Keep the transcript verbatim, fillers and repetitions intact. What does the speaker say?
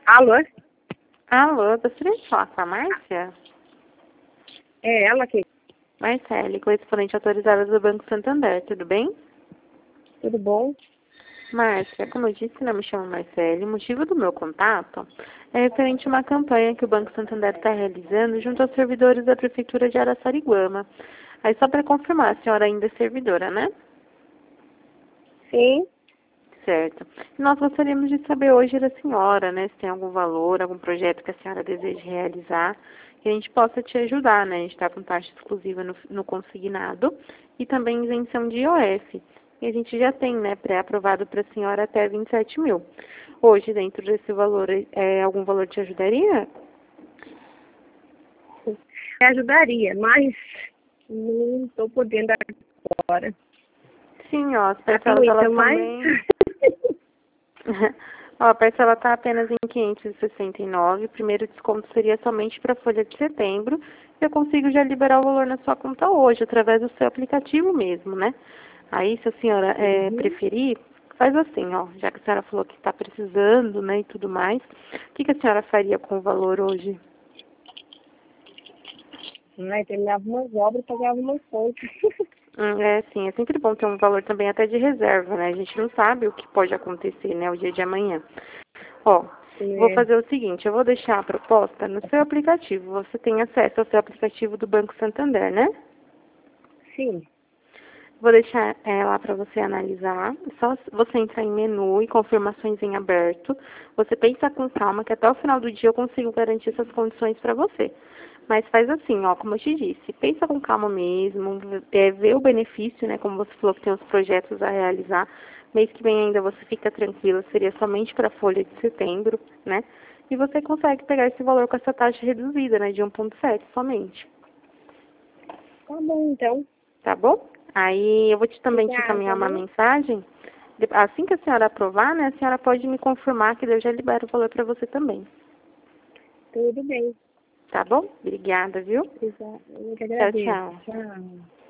Alô? Alô, gostaria de falar com a Márcia? É ela aqui. Marcele, correspondente autorizada do Banco Santander, tudo bem? Tudo bom? Márcia, como eu disse, né, me chamo Marcele. O motivo do meu contato é referente a uma campanha que o Banco Santander está realizando junto aos servidores da Prefeitura de Araçariguama. Aí só para confirmar, a senhora ainda é servidora, né? Sim. Certo. E nós gostaríamos de saber hoje da senhora, né, se tem algum valor, algum projeto que a senhora deseja realizar, que a gente possa te ajudar, né? A gente está com taxa exclusiva no, no consignado e também isenção de I O F. E a gente já tem, né, pré-aprovado para a senhora até vinte e sete mil. Hoje, dentro desse valor, é, algum valor te ajudaria? Me ajudaria, mas não estou podendo agora. Sim, ó, as Tá parcelas, muito elas mais. também... Ó, a parcela está apenas em quinhentos e sessenta e nove. O primeiro desconto seria somente para a folha de setembro. Eu consigo já liberar o valor na sua conta hoje, através do seu aplicativo mesmo, né? Aí, se a senhora é, Uhum. preferir, faz assim, ó. Já que a senhora falou que está precisando, né, e tudo mais. O que, que a senhora faria com o valor hoje? Ai, terminava umas obras e pagava umas contas. Hum, É, sim, é sempre bom ter um valor também até de reserva, né? A gente não sabe o que pode acontecer, né, o dia de amanhã. Ó, vou É, fazer o seguinte, eu vou deixar a proposta no seu aplicativo. Você tem acesso ao seu aplicativo do Banco Santander, né? sim. Vou deixar é, lá para você analisar. É só você entrar em menu e confirmações em aberto. Você pensa com calma que até o final do dia eu consigo garantir essas condições para você. Mas faz assim, ó, como eu te disse, pensa com calma mesmo, é, vê o benefício, né, como você falou que tem os projetos a realizar. Mês que vem ainda você fica tranquila, seria somente para a folha de setembro, né? E você consegue pegar esse valor com essa taxa reduzida, né, de um vírgula sete somente. Tá bom, então. Tá bom? Aí eu vou te, também te Obrigada, encaminhar uma né? mensagem. De- Assim que a senhora aprovar, né, a senhora pode me confirmar que eu já libero o valor para você também. Tudo bem. Tá bom? Obrigada, viu? Obrigada. Eu que Tchau, agradeço. tchau. Tchau.